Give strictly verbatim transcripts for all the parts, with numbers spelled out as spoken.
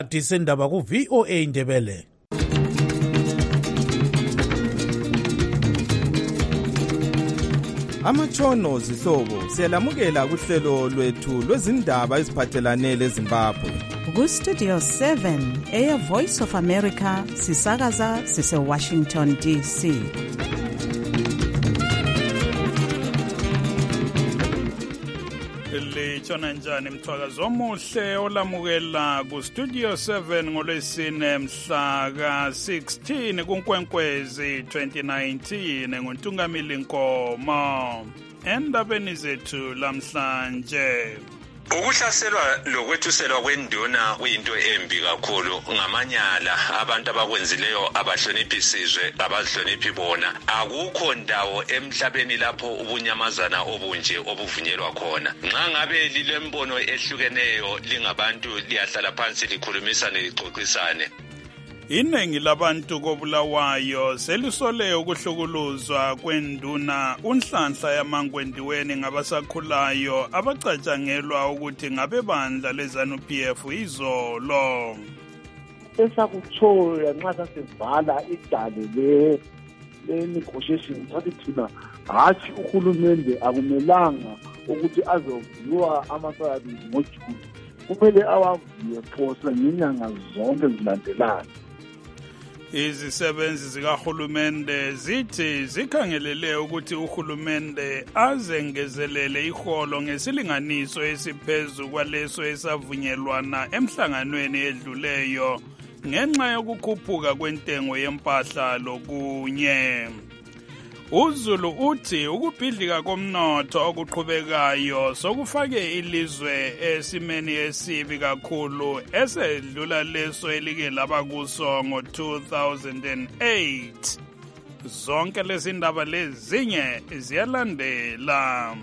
Disendaba ku V O A Ndebele. Amatshono zihlobo siyalamukela kuhlelo lwethu lwezindaba eziphathelane leZimbabwe. Ku Studio seven eya Voice of America sisakaza sise Washington D C. Litshona njani mthwakazi omuhle olamukela ku Studio seven ngolwesine mhla ka sixteen kuNkwenkwezi twenty nineteen nguNtungamili Nkomo. Endabeni zethu lamhlanje, ukuhlaselwa lokwethuselwa kwenduna kuyinto embi kakhulu. Ngamanyala abantu abakwenzileyo abahloniphi isizwe, abazihloniphi bona. Akukho ndawo emhlabeni lapho ubunyamazana obunje obuvunyelwa khona. Nxa ngabe lilembono ehlukeneyo lingabantu liyahlala phansi likhulumisane lixoxisane. Iningi labantu kobulawayo selisole ukuhlukuluzwa kwenduna unhlanhla yamangwendiweni ngabasakhulayo abacatshangelwa ukuthi ngabebandla leZANU-P F izolo. Esakuthola nxa sasivala idale le le negotiation sathi thina hathi uhulumende akumelanga ukuthi azoviwa amasabi ngoJuni, kumele awaviwe phosa ngenyanga zonke zilandelana. Izisebenzi zikahulumende zithi zikhangelele ukuthi uhulumende azengezelele iholo ngesilinganiso esiphezu kwaleso esavunyelwana emhlanganweni edluleyo ngenxa yokukhuphuka kwentengo yempahla lokunye. uZulu uthi ukubhidlika komnotho okuqhubekayo sokufake ilizwe esimeni esibi kakhulu esedlula leso elike laba kuso ngo two thousand eight. Zonke lezi ndaba lezinye ziyalandela.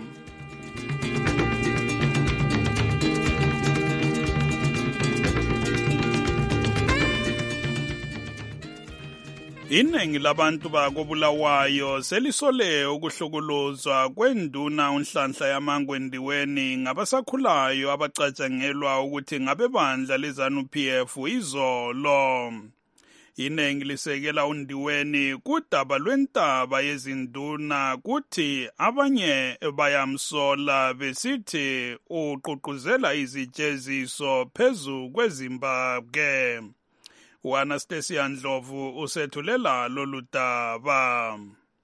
Iningi labantu bakobulawayo selisole ukuhlukuluzwa kwenduna unhlanhla yamangwendiweni ngabasakhulayo abacatshangelwa ukuthi ngabebandla leZANU-P F izolo. Iningi lisekela undiweni kudaba lwentaba yezinduna kuthi abanye bayamsola besithi uququzela izijeziso phezu kweZimbabwe. uAnastasia Ndlovu usethulela lolu daba.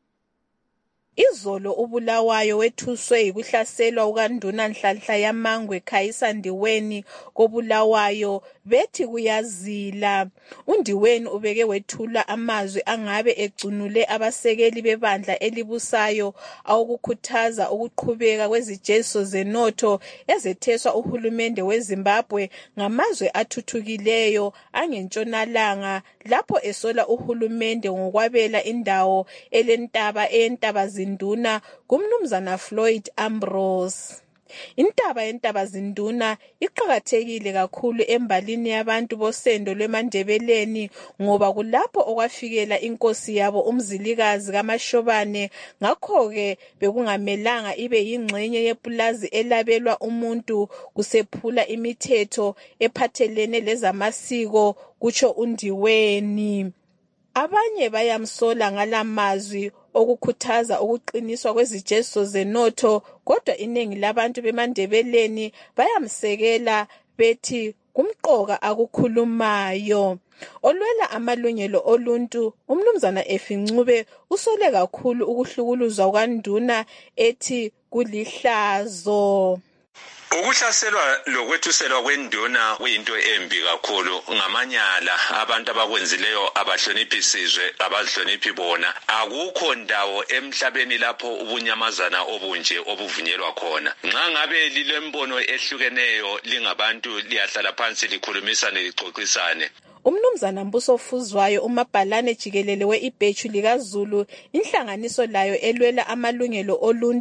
Izolo ubulawayo wethuswe yikuhlaselwa ukanduna nhlanhla yamangwe Khayisa Ndiweni kobulawayo bethi kuyazila. uNdiweni ubeke wethula amazwi angabe egcunule abasekeli bebandla elibusayo awukukhuthaza ukuqhubeka kwezijeziso zenotho ezetheswa uhulumende weZimbabwe ngamazwe athuthukileyo angentshonalanga, lapho esola uhulumende ngokwabela indawo elentaba eyentaba zinduna kumnumzana Floyd Ambrose. Intaba yentaba zinduna iqhakathekile kakhulu embalini yabantu bosendo lweMandebeleni ngoba kulapho okwafikela inkosi yabo umzilikazi kaMashobane. Ngakho-ke bekungamelanga ibe yingxenye yepulazi elabelwa umuntu kusephula imithetho ephathelene lezamasiko, kutsho uNdiweni. Abanye bayamsola ngalamazwi okukhuthaza ukuqiniswa kwezijeziso zenotho, kodwa iningi labantu beMandebeleni bayamsekela bethi kumqoka akukhulumayo. Olwela amalungelo oluntu umnumzana Efincube usole kakhulu ukuhlukuluzwa kwanduna ethi kulihlazo. Ukuhlaselwa lokwethuselwa kwenduna kuyinto embi kakhulu. Ngamanyala abantu abakwenzileyo abahloniphi isizwe, abazihloniphi bona. Akukho ndawo emhlabeni lapho ubunyamazana obunje obuvunyelwa khona. Nxa ngabe lilembono ehlukeneyo lingabantu liyahlala phansi likhulumisane lixoxisane. Umnumzana Mbuso Fuzwayo umabhalane jikelele we-Ibhechu likaZulu, inhlanganiso layo elwela amalungelo oluntu,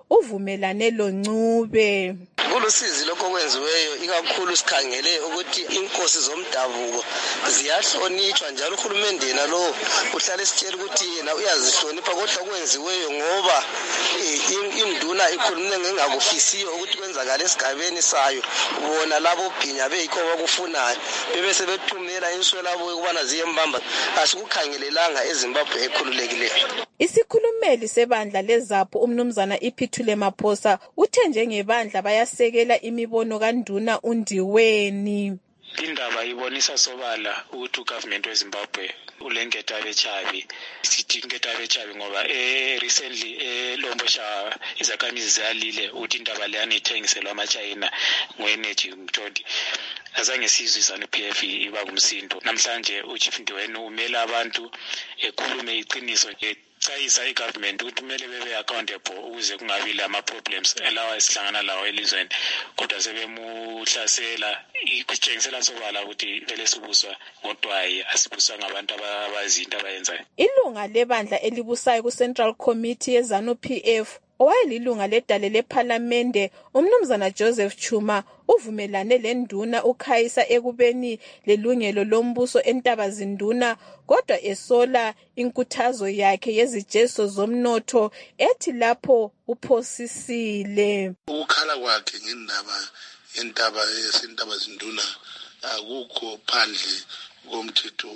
uvumelane loNcube. Kulusizi lokho kwenziweyo ikakhulu sikhangele ukuthi inkosi zomdabuko ziyahlonishwa njalo uhulumende nalo uhlala esitshela ukuthi yena uyazihlonipha kodwa kwenziweyo ngoba induna ikhulume ngengakufisiyo ukuthi kwenzakala esigabeni sayo bona labo bhinya beyikho bakufunayo bebe sebethumela inswelabo ukubana ziyembamba asikukhangelelanga eZimbabwe ekhululekileyo. Isikhulumeli sebandla leZAPHU umnumzana Iphithule Maphosa uthe njengebandla bayasekela imibono kaNduna uNdiweni. Indaba ibonisa sobala ukuthi ugovernment weZimbabwe ulenketha bechabi sithi inketha bechabi ngoba eh recently eh Lombosha izakhamizi zalile ukuthi indaba le yanithengiselwa amaChina ngoenergy umthodi azange sizwe izanu P F iba kumsindo. Namhlanje uChief Ndiweni umela abantu ekhulume iqiniso echayisa igovernment ukuthi kumele bebe accountable ukuze kungabi lama problems elawa esihlangana lawo elizweni kodwa sebemuhlasela ikutshengisela sobala ukuthi vele sibuswa ngodwayi asibuswa ngabantu abazinto abayenzayo. Ilunga lebandla elibusayo ku Central Committee yeZanu P F owayelilunga ledale lePhalamende umnumzana Joseph Chuma uvumelane lenduna uKhayisa ekubeni lelungelo lombuso eNtabazinduna kodwa esola inkuthazo yakhe yezijeso zomnotho ethi lapho uphosisile. Ukukhala kwakhe ngendaba entaba yeNtabazinduna akukho phandle komthetho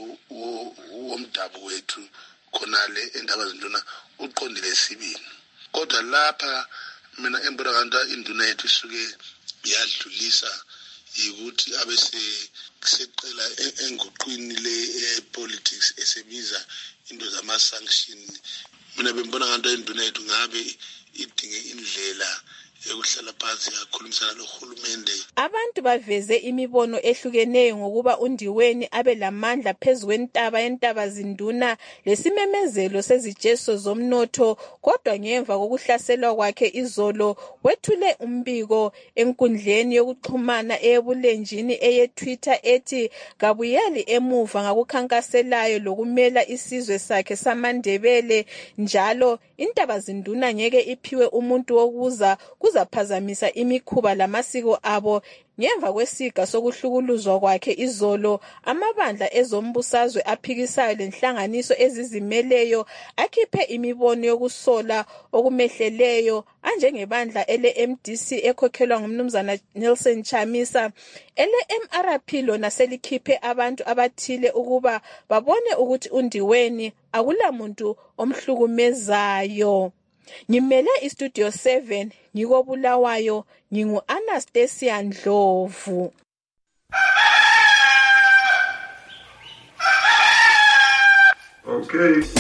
womdabu wethu khonale eNtabazinduna uqondile sibini. Kodwa lapha mina embona kanti induna yethu isuke yadlulisa ukuthi abese seqela enguqwini le politics esebiza into zama sanction. Mina bembona kanti induna yethu ngabe idinge indlela ekuhlala phansi yakhulumisana lohulumende. Abantu baveze imibono ehlukeneyo ngokuba uNdiweni abe lamandla phezukwentaba yeNtabazinduna lesimemezelo sezijeso zomnotho kodwa ngemva kokuhlaselwa kwakhe izolo wethule umbiko enkundleni yokuxhumana eyebulenjini eye Twitter ethi kabuyeli emuva ngakukhankaselayo lokumela isizwe sakhe samaNdebele njalo iNtabazinduna ngeke iphiwe umuntu wokuza kuzaphazamisa imikhuba lamasiko abo. Ngemva kwesiga sokuhlukuluzwa kwakhe izolo amabandla ezombusazwe aphikisayo lenhlanganiso ezizimeleyo akhiphe imibono yokusola okumehleleyo anjengebandla ele M D C ekhokhelwa ngumnumzana Nelson Chamisa. Ele M R P lona selikhiphe abantu abathile ukuba babone ukuthi uNdiweni akulamuntu omhlukumezayo. Ngimele iStudio seven ngikobulawayo ngingu Anastasia Ndlovu. Okay.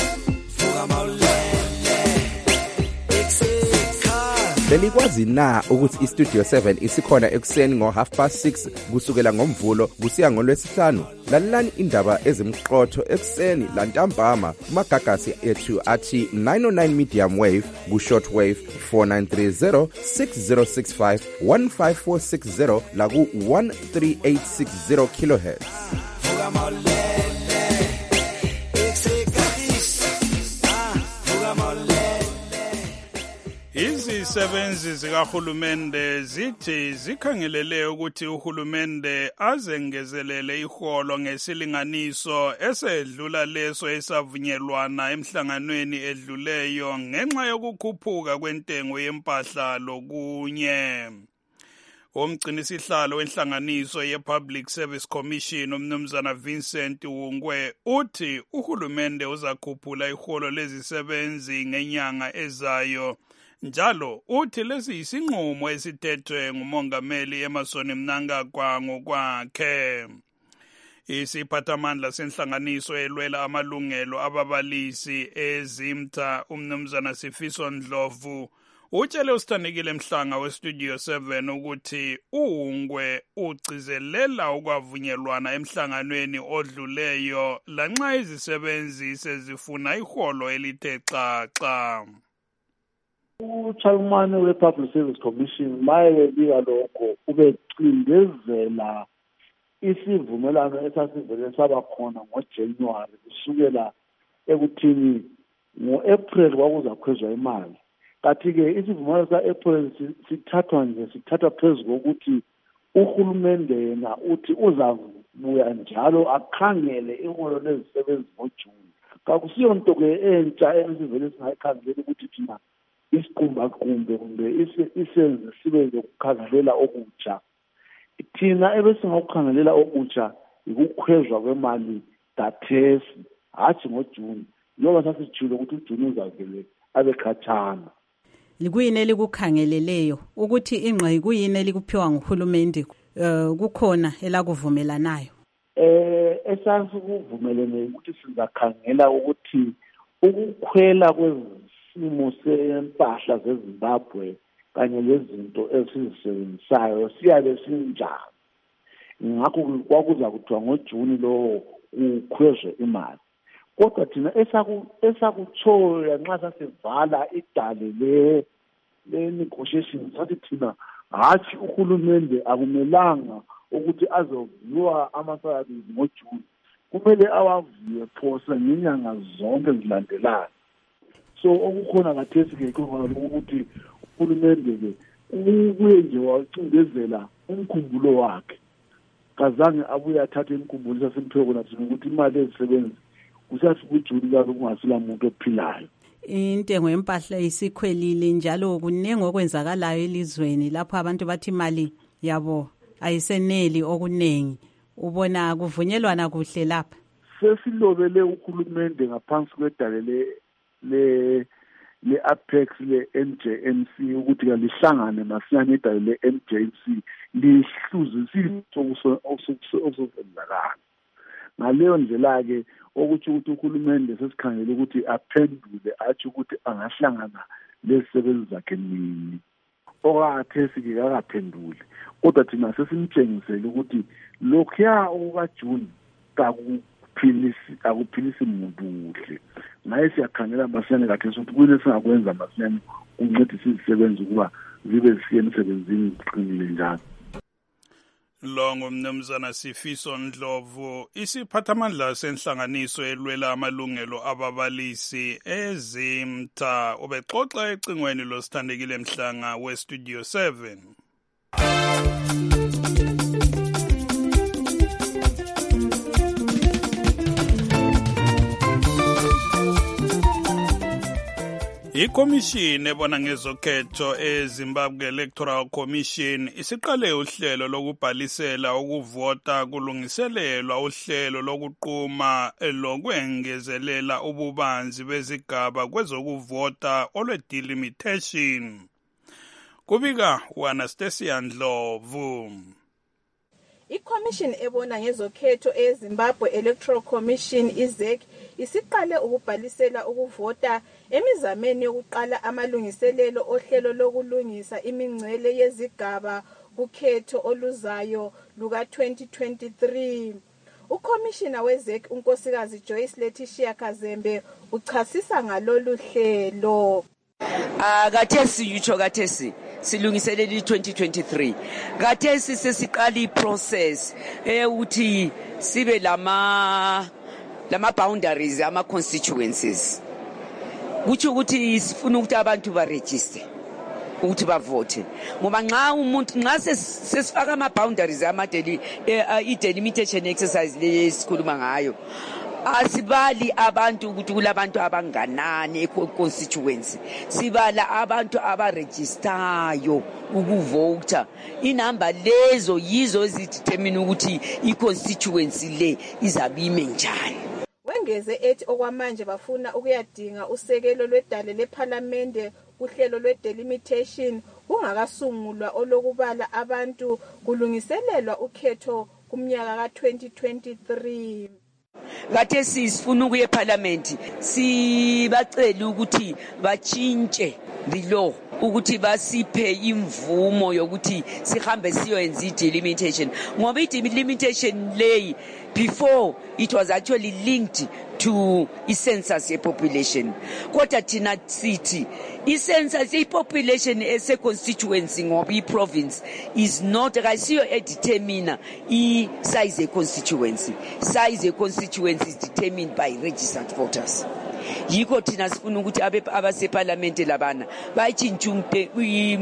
Belikwazi na ukuthi iStudio seven isikhona ekuseni ngo half past six kusukela ngomvulo kusiya ngolwesihlanu. Lalelani indaba ezimqotho ekuseni lantambama kumagagasi ethu athi nine oh nine medium wave ku short wave four nine three zero six zero six five one five four six zero la ku one three eight six zero kilohertz. Izisebenzi zikahulumende zithi zikhangelele ukuthi uhulumende azengezelele iholo ngesilinganiso esedlula leso esavunyelwana emhlanganweni edluleyo ngenxa yokukhuphuka kwentengo yempahla lokunye. Umgcinisihlalo wenhlanganiso ye-Public Service Commission umnumzana Vincent Wungwe uthi uhulumende uzakhuphula iholo lezisebenzi ngenyanga ezayo. Njalo uthi lesi isinqumo esithethwe ngumongameli Emmerson Mnangagwa ngokwakhe. Isiphathamandla senhlanganiso elwela amalungelo ababalisi eZimta umnumzana Sifiso Ndlovu utshele usithandekile Mhlanga weStudio seven ukuthi uHungwe ugcizelela ukwavunyelwana emhlanganweni odluleyo lanxa izisebenzi sezifuna iholo elithe xaxa. uChalmane we-Public Service Commission mayebika lokho ubecindezela isivumelano esasivele saba khona ngoJanuary kusukela ekuthini ngo-April kwakuzakhwezwa imali Kathi-ke isivumelwano sa-April sithathwa nje sithathwa phezu kokuthi uhulumende yena uthi uzabuya njalo akhangele iholo lezisebenzi ngoJuni. Kakusiyo nto-ke entsha esivele singayikhangeli ukuthi thina isiqumbaqumbe kumbe isenze sibe lokukhangelela okutsha. Thina ebesingakukhangelela okutsha ukukhwezwa kwemali dathesi hathi ngoJuni njengoba sasijule ukuthi uJuni uzavele abe khatshana. Likuyini elikukhangeleleyo ukuthi ingqe kuyini elikuphiwa nguhulumende uh, kukhona elakuvumelanayo? Eh esasikuvumelene ukuthi sizakhangela ukuthi ukukhwela kwezimo sempahla zeZimbabwe kanye lezinto esizisebenzisayo siyabe sinjani. Ngakho kwakuza kuthiwa ngoJuni lo ukhwezwe imali. Kodwa thina esaku esakuthola nxa sasivala idale le le negotiation sathi thina hathi uhulumende akumelanga ukuthi azoviwa amasayabili ngoJuni, kumele awaviwe phose ngenyanga zonke zilandelayo. So okukhona kathesi ke khona ukuthi uhulumende ke ubuye nje wacindezela umkhumbulo wakhe, kazange abuye athathe imkhumbulo sasempheko khona ukuthi imali ezisebenzi kusathi kuJuni kabe kungasila muntu ophilayo. Intengo yempahla isikhwelile njalo kunengi okwenzakalayo elizweni lapho abantu bathi imali yabo ayiseneli okunengi. Ubona kuvunyelwana kuhle lapha? Sesilobele uhulumende ngaphansi kwedale le le le Apex le N J M C ukuthi kalihlangane masinyane idale le N J M C lihluzisile okusenzakala. Ngaleyo ndlela ke ukuthi ukuthi uhulumende sesikhangele ukuthi aphendule athi ukuthi angahlangana lezisebenzi zakhe nini. Okathesi ke akaphendule. Kodwa thina sesimtshengisele ukuthi lokhuya okaJuni kakuphilisi akuphilisi umuntu kuhle. Naye siyakhangela masinyane kathesi ukuthi kuyini singakwenza masinyane uncedise izisebenzi ukuba zibe zisiye emsebenzini ziqinile njalo. Lo ngumnumzana Sifiso Ndlovu, isiphathamandla senhlanganiso elwela amalungelo ababalisi eZimta, ubexoxa ecingweni losithandekile Mhlanga weStudio seven. Ikomishini ebona ngezokhetho eZimbabwe Electoral Commission isiqale uhlelo lokubhalisela ukuvota kulungiselelwa uhlelo lokuquma lokwengezelela ububanzi bezigaba kwezokuvota olwe-delimitation. Kubika uAnastasia Ndlovu. Ikomishini ebona ngezokhetho eZimbabwe Electoral Commission I Z E C isiqale ukubhalisela ukuvota emizameni yokuqala amalungiselelo ohlelo lokulungisa imingcele yezigaba kukhetho oluzayo luka twenty twenty-three. Ukomishina we-Z E C unkosikazi Joyce Letitia Kazembe uchasisa ngalolu hlelo. Ah kathesi yitsho kathesi silungiselele twenty twenty-three. Kathesi sesiqala iprocess ukuthi sibe lama lama boundaries ama constituencies. Kuthi ukuthi sifuna ukuthi abantu ba register ukuthi bavote. Ngoba nxa umuntu nxa sesifaka ama boundaries ama delimitation exercise lesikhuluma ngayo, asibali abantu ukuthi kulabantu abanganani econstituency, sibala abantu abaregistayo ukuvota. Inamba lezo yizo ezidetermine ukuthi iconstituency le izabime njani. Wengeze ethi okwamanje bafuna ukuyadinga usekelo lwedale leParliament uhlelo lwe-delimitation kungakasungulwa olokubala abantu kulungiselelwa ukhetho kumnyaka ka twenty twenty-three. Kathesi sifuna ukuye eParliament sibacela ukuthi batshintshe the law ukuthi basiphe imvumo yokuthi sihambe siyoyenza i-delimitation, ngoba i-delimitation lay before it was actually linked to i-census ye-population. Kodwa thina sithi i-census ye-population ese-constituency ngoba i-province is not kayisiyo edetermina i-size ye-constituency. Size ye-constituency is determined by registered voters. yikho thina sifuna ukuthi abaseparlamente labana bayitshintshe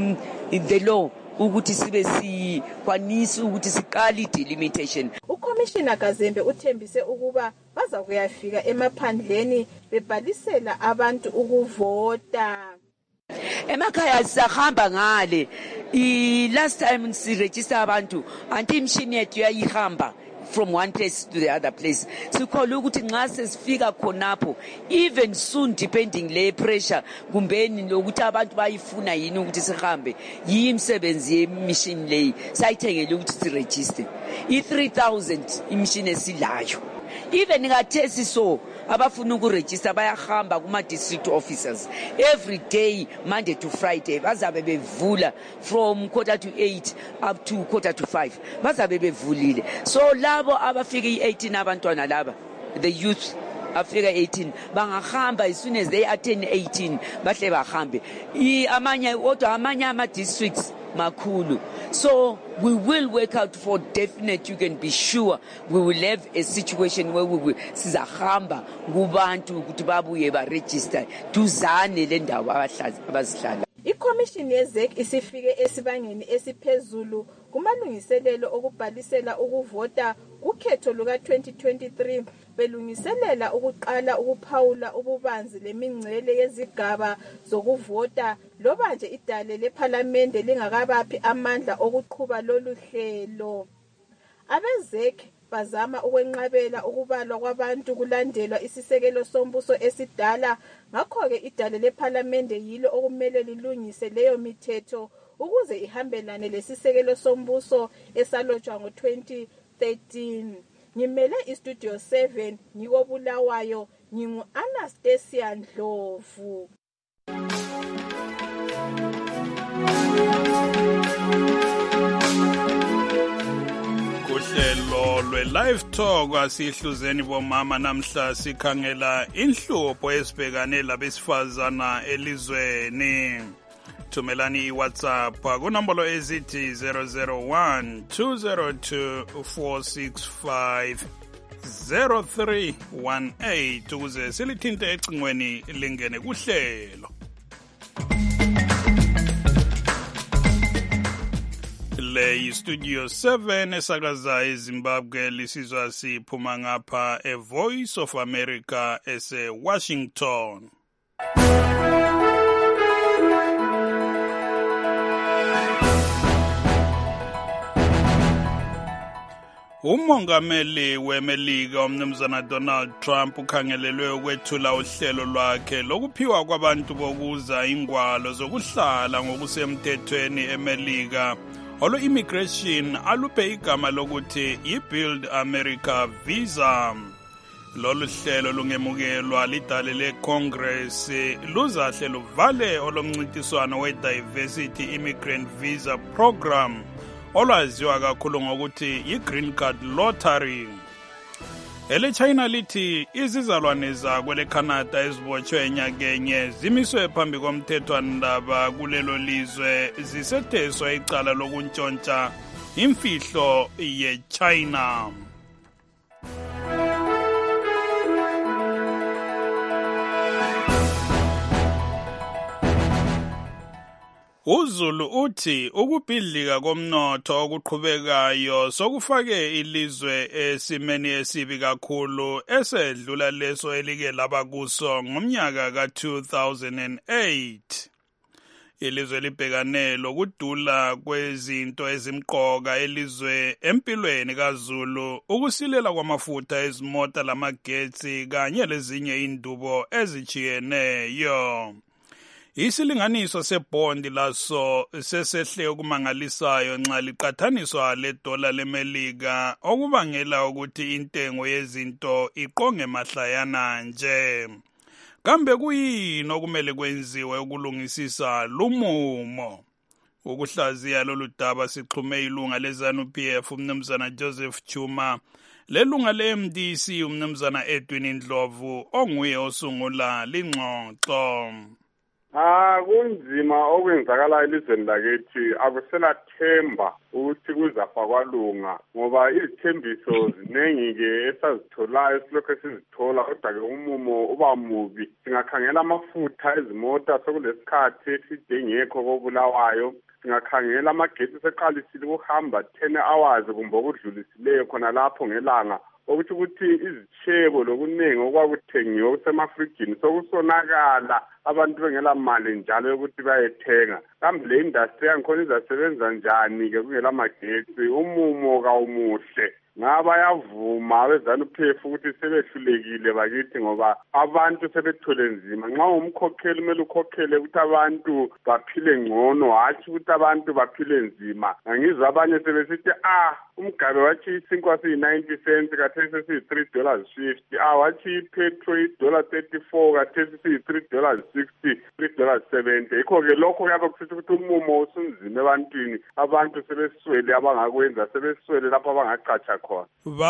the law ukuthi sibe sikwanisa ukuthi siqale i-delimitation. uCommissioner Kazembe uthembise ukuba baza kuyafika emaphandleni bebhalisela abantu ukuvota. Emakhaya sisahamba ngale. I last time siregister abantu anti imshini yethu yayihamba from one place to the other place. Sikholwa ukuthi nxa sesifika khonapho even soon depending le pressure kumbeni lokuthi abantu bayifuna yini ukuthi sihambe yimsebenzi yemishini leyi sayithengele ukuthi siregister i three thousand imishini esilayo. Even ngathesi so abafuna ukuregister bayahamba kuma district officers every day Monday to Friday bazabe bevula from quarter to eight up to quarter to five bazabe bevulile. So labo abafika i-eighteen abantwana laba the youth afika eighteen bangahamba as soon as they attain eighteen bahle bahambe amanye odwa amanye ama districts makhulu. So we will work out for definite, you can be sure we will have a situation where we will sizahamba kubantu ukuthi babuye ba register duzane le ndawo abazihlala. iCommission yeZEC isifike esibangeni esiphezulu kumalungiselelo okubhalisela ukuvota kukhetho luka twenty twenty-three belungiselela ukuqala ukuphawula ububanzi lemingcele yezigaba zokuvota loba nje idale leParliament lingakabaphi amandla okuqhuba lolu hlelo. AbeZEC bazama ukwenqabela ukubalwa kwabantu kulandelwa isisekelo sombuso esidala ngakho ke idale leParliament yilo okumele lilungise leyo mithetho ukuze ihambelane lesisekelo sombuso esalotshwa ngo twenty thirteen. Ngimele iStudio seven ngiko Bulawayo ngingu Anastasia Ndlovu. Kuhlelo lwe-Live Talk asihluzeni bomama namhla sikhangela inhlupho esibhekane labesifazana elizweni. Thumelani iWhatsApp kunombolo ezithi zero zero one two zero two four six five zero three one eight ukuze silithinte ecingweni lingene kuhlelo. Le Studio seven esakaza eZimbabwe lisizwa siphuma ngapha eVoice of America ese Washington. Umongameli weMelika umnumzana Donald Trump ukhangelelwe ukwethula uhlelo lwakhe lokuphiwa kwabantu bokuza ingwalo zokuhlala ngokusemthethweni eMelika olo immigration aluphe igama lokuthi i-Build America Visa. Lolu hlelo lungemukelwa lidale leCongress luzahle luvale olomncintiswano we-Diversity Immigrant Visa Program olwaziwa kakhulu ngokuthi yi-Green Card Lottery. Ele China lithi izizalwane zakwe leCanada ezibotshwe enyakenye zimiswe phambi komthethwandaba kulelo lizwe zisetheswa icala lokuntshontsha imfihlo ye-China. uZulu uthi ukubhidlika komnotho okuqhubekayo sokufake ilizwe esimeni esibi kakhulu esedlula leso elike laba kuso ngomnyaka ka two thousand eight. Ilizwe libhekane lokudula kwezinto ezimqoka elizwe empilweni kaZulu, ukusilela kwamafutha ezimota lamagetsi kanye lezinye indubo ezijiyeneyo. Isilinganiso sebhondi laso sesehle okumangalisayo nxa liqathaniswa ledola leMelika, okubangela ukuthi intengo yezinto iqonge mahlayana nje. Kambe kuyini okumele kwenziwe ukulungisisa lumumo? Ukuhlaziya lolu daba sixhume ilunga leZANU-P F umnumzana Joseph Chuma, lelunga le-M D C umnumzana Edwin Ndlovu onguye osungula lingxoxo. Ah, kunzima okwenzakala elizweni lakithi, akusela themba ukuthi kuzafa kwalunga ngoba izithembiso ziningi ke esazitholayo esilokho sizithola, kodwa ke umumo uba mubi. Singakhangela amafutha ezimota sekulesikhathi eside ngekho kobulawayo, singakhangela amagetsi seqalisile ukuhamba ten hours kumbe okudlulisileyo khona lapho ngelanga, ukuthi ukuthi izitshebo lokuningi okwakuthengiwe kusemafrijini sokusonakala, abantu bengela mali njalo yokuthi bayethenga. Kambe le industry yangikhona izasebenza njani-ke kungela magetsi? Umumo kawumuhle. Ngaba yavuma abezanu-P F ukuthi sebehlulekile bakithi ngoba abantu sebethole nzima. Nxa umkhokheli kumele ukhokhele ukuthi abantu baphile ngcono, hatshi ukuthi abantu baphile nzima. Ngangizwa abanye sebesithi ah umgabe wathi isinkwa siyi-ninety cents kathesi siyi-three dollars fifty. Ah wathi ipetrol i-dollar thirty-four kathesi siyi-three dollars sixty, three dollars seventy. Yikho-ke lokho kuyabe kusithi ukuthi umumo usunzima ebantwini. Abantu sebeswele abangakwenza, sebeswele lapho abangacatsha khona.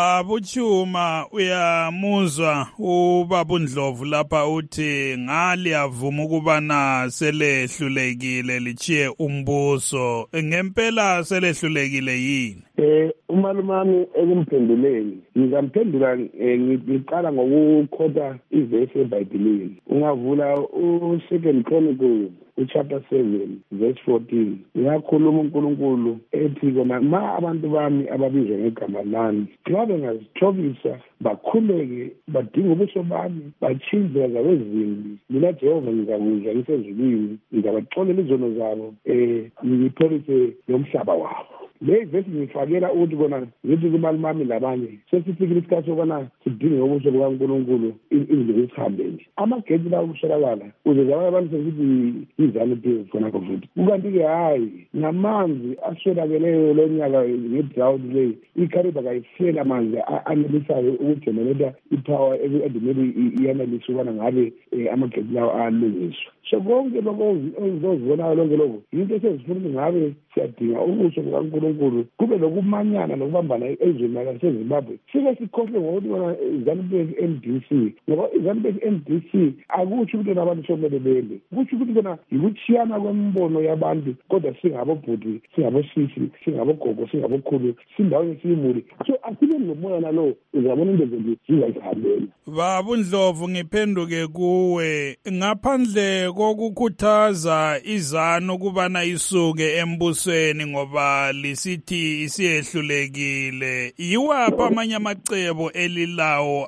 Babuchuma uyamuzwa ubaba Ndlovu lapha uthi ngali avuma ukubana selehlulekile lichiye umbuso. Ngempela selehlulekile yini? Eh umalumami ekumphenduleni ngizamphendula ngiqala ngokukhotha ivesi eBhayibhelini. Ungavula u-Second Chronicles chapter seven verse fourteen. Uyakhuluma uNkulunkulu ethi kona ma abantu bami ababizwa ngegama lami nxa bengazithobisa bakhuleke badinga ubuso bami batshinze zabe zimbi, mina Jehova ngizakuzwa ngisezulwini, ngizabaxolela izono zabo eh ngiphelise nomhlaba wabo. Le vesi ngifakela ukuthi kona ngithi kubalumami labanye sesifikile isikhathi sokubana sidinge ubuso bukaNkulunkulu indlela esihambeni. Amagetsi lawo kuswelakala uze abanye abantu sesithi izanu phezulu khona futhi. Ukanti-ke hayi namanzi aswelakeleyo lo nyaka nge-drought leyi iCaribe kayisela amanzi anelisayo ukujenereta ipower edimele iyanelisa ukubana ngabe amagetsi lawo alungiswa. So konke lokho ozibonayo lonke lokho yinto esezifuna ngabe siyadinga ubuso bukaNkulunkulu, kube lokumanyana nokubambana ezweni laseZimbabwe. Sike sikhohle ngokuthi bona iZanu-P F M D C ngoba iZanu-P F M D C akutsho ukuthi abantu somele bende, kutsho ukuthi kona yikuchiyana kwembono yabantu, kodwa singabobhuti, singabosisi, singabogogo, singabokhulu, sindawonye siyimuli. So asibe nomoya nalo uzabona into ezinto zingazihambela. Baba Ndlovu ngiphenduke kuwe, ngaphandle kokukhuthaza izanu ukubana isuke embusweni ngoba lisithi isiyehlulekile, yiwaphi amanye amacebo elilawo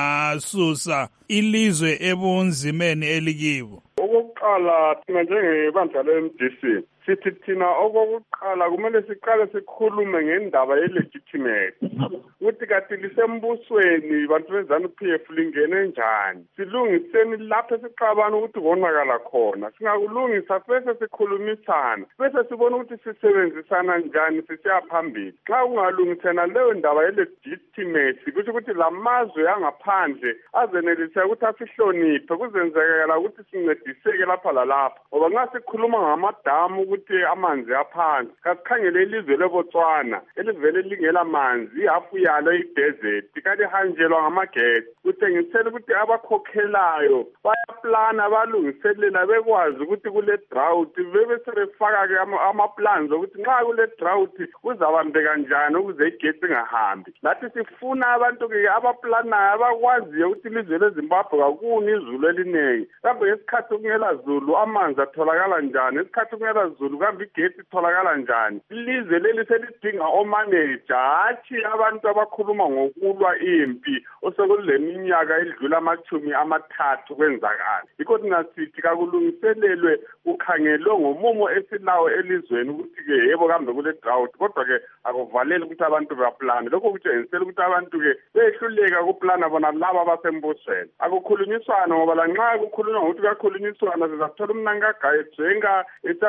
angasusa ilizwe ebunzimeni elikibo? Okokuqala thina njengebandla le-M D C sithi thina okokuqala kumele siqale sikhulume ngendaba ye-legitimate ukuthi kati lisembusweni bantu beZanu-P F lingene njani, silungiseni lapho siqabana ukuthi konakala khona. Singakulungisa bese sikhulumisana, bese sibona ukuthi sisebenzisana njani sisiya phambili. Xa ungalungisena leyo ndaba ye-legitimacy kusho ukuthi lamazwe angaphandle azenelise ukuthi asihloniphe, kuzenzekela ukuthi sincediseke lapha lalapha. Ngoba nxa sikhuluma ngamadamu ukuthi amanzi aphansi, kasikhangele ilizwe leBotswana elivele lingela manzi, ihafu yalo idesert kanti hanjelwa ngamagesi. Kuthengisela ukuthi abakhokhelayo bayaplana balungiselela bekwazi ukuthi kule drought bebe sebefaka-ke ama-plans ukuthi nxa kule drought kuzabambeka njani ukuze igesi ingahambi. Lathi sifuna abantu-ke abaplanayo abakwaziyo ukuthi ilizwe leZimbabwe kakuni izulu eliningi, kambe ngesikhathi kungela zulu amanzi atholakala njani, ngesikhathi kungela zulu kambe igesi itholakala njani. Ilizwe leli selidinga omaneja, hatshi abantu abakhuluma ngokulwa impi osekule minyaka edlula amachumi amathathu kwenzakala. Yikho thina sithi kakulungiselelwe kukhangelwe ngomumo esilawo elizweni ukuthi-ke yebo kambe kule drought, kodwa-ke akuvaleli ukuthi abantu baplane. Lokho kutshengisela ukuthi abantu-ke behluleka kuplana bona laba abasembusweni. Akukhulunyiswana ngoba lanxa kukhulunywa ngokuthi kuyakhulunyiswana sizathola umnankagaye jenga esakhuluma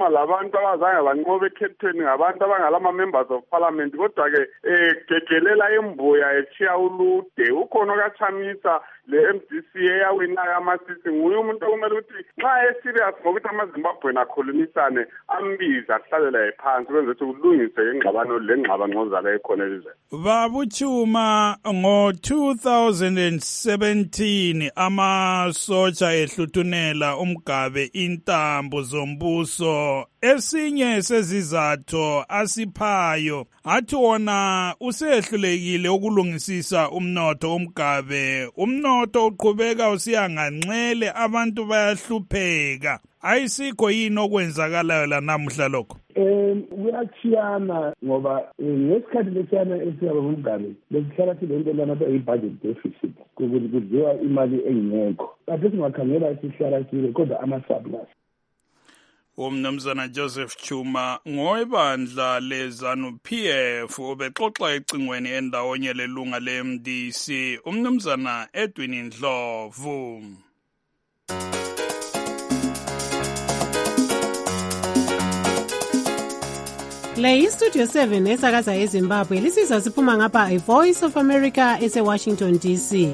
labantu abazange banqobe ekhethweni ngabantu abangalama members of parliament kodwa-ke um gegelela embuya echiya ulude ukhona okachamisa le-M D C eyawinayo amasisi nguye umuntu okumele ukuthi nxa eserious ngokuthi amazimbabweni akhulumisane ambize ahlalela phansi kwenze ukuthi kulungiswe ingxabano lengxabano zala ekhona elizweni. Babuchuma ngo two thousand seventeen amasotsha ehluthunela umgabe intambo zombuso. Esinye sezizatho asiphayo athi wona usehlulekile ukulungisisa umnotho umgabe. Umnotho uqhubeka usiyanganxele, abantu bayahlupheka. Ayisikho yini okwenzakalayo la namuhla lokho? Um kuyachiyana ngoba ngesikhathi lesiyana esiyaba ngumgabe besihlala silento lana beyi-budget deficit kukuthi kudliwa imali engekho kade singakhangela sihlala sile kodwa ama-surplus. Umnumzana Joseph Chuma ngoibandla lezanu P F ubexoxa ecingweni endawonye lelunga le-M D C umnumzana Edwin Ndlovu. Le iStudio seven esakaza eZimbabwe lisizwa siphuma ngapha iVoice of America ese-Washington D C.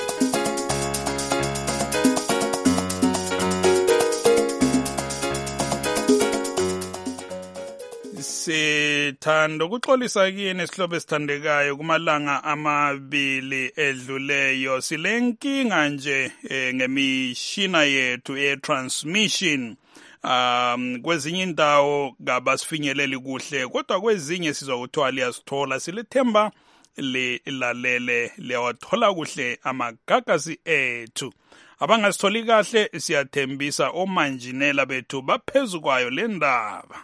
Sithanda ukuxolisa kini esihlobo esithandekayo kumalanga amabili edluleyo silenkinga nje eh, ngemishina yethu e-transmission. Um kwezinye indawo ngabasifinyeleli kuhle kodwa kwezinye sizwa kuthiwa liyasithola silethemba lilalele liyawathola kuhle amagagasi ethu. Abangasitholi kahle siyathembisa omanjinela bethu baphezu kwayo le ndaba.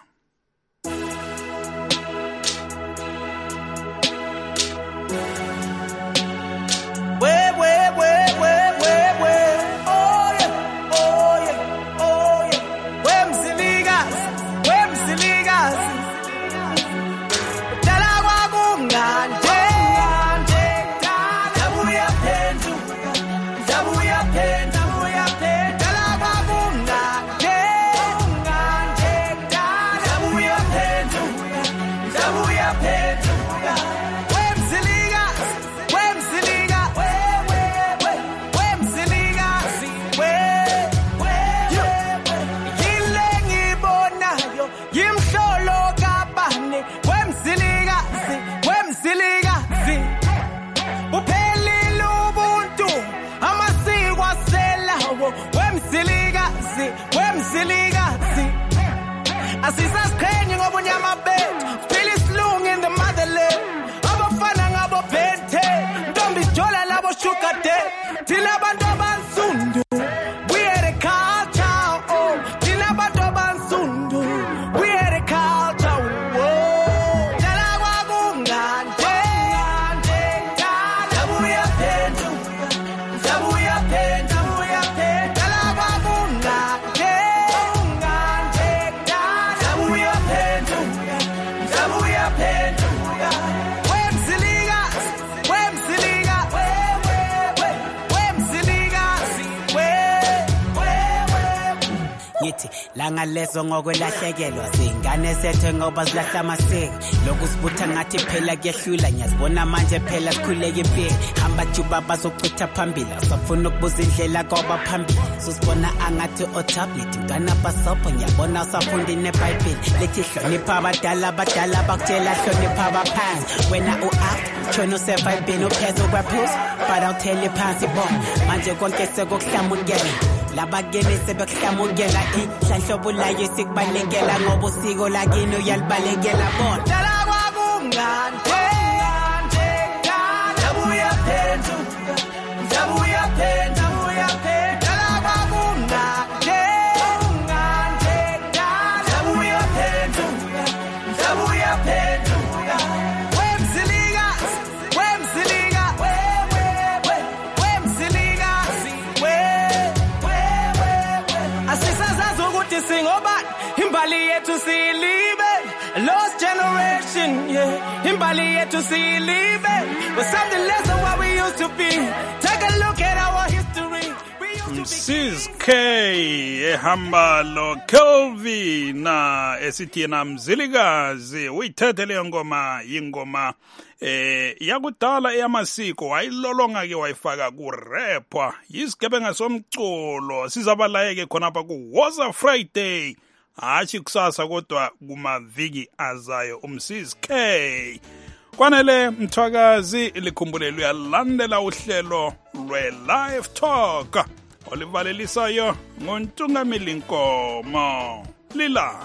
Asisasiqhenye ngobunyama bethu siphila isilungu in the motherland abafana ngabo bente ntombi sijola labo sugar daddy thina abantu abansundu we are the culture oh thina abantu abansundu we are the culture oh dala kwakungande ngande dala buya phendu dabuya phendu dabuya phendu dala kwakungande langa lezo ngokwelahlekelwa singane sethu ngoba silahla amasiko lokusibutha ngathi phela kuyehlula ngiyazibona manje phela sikhuleke impilo hamba juba bazochitha phambili safuna ukubuza indlela ngoba phambili sosibona angathi otablet mntana basopho ngiyabona usafunda neBhayibheli lethi hlonipha abadala abadala bakutshela hlonipha abaphansi wena u-act tshona usevayibheni uphezu kwephuzu but awutheli phansi bona manje konke sekukuhlamukela labakene sebekuhlamukela inhlanhlobo layo sikubalekela ngoba usiko lakini uyalibalekela bona dala kwakungande dabuya phendu dabuya phendu dabuya phendu dala kwakungande dabuya phendu dabuya phendu wemzilikazi wemzilikazi wewe wemzilikazi wewe asisazazi ukuthi singobani imbali yethu siyilibe lost generation yeah imbali yethu siyilibe we're something less than what we used to be take a look at our history umsiz K ehamba lo Kelvin na esithi yena Mzilikazi uyithethe leyo ngoma ingoma eh yakudala eyamasiko wayilolonga ke wayifaka ku rapper yisigebenga somculo sizabalayeke khonapha ku Woza Friday hathi kusasa kodwa kumaviki azayo umsiz K. Kwanele Mthwakazi likhumbulelo uyalandela uhlelo lwe Live Talk olivalelisayo ngontungameli Nkomo lila.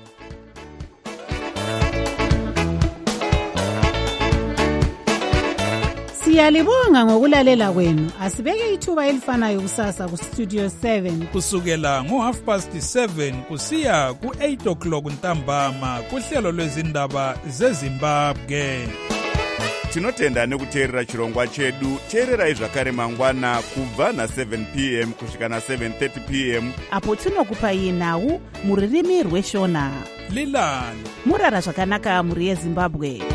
Siyalibonga ngokulalela kwenu. Asibeke ithuba elifanayo kusasa ku Studio seven kusukela ngo half past seven kusiya ku eight o'clock ntambama kuhlelo lwezindaba zeZimbabwe. Tinotenda nekuteerera chirongwa chedu. Teererai zvakare mangwana kubva na seven p m kusvika na seven thirty p m apo tinokupai nhau muririmi rweshona. Lilani murara zvakanaka muri yeZimbabwe.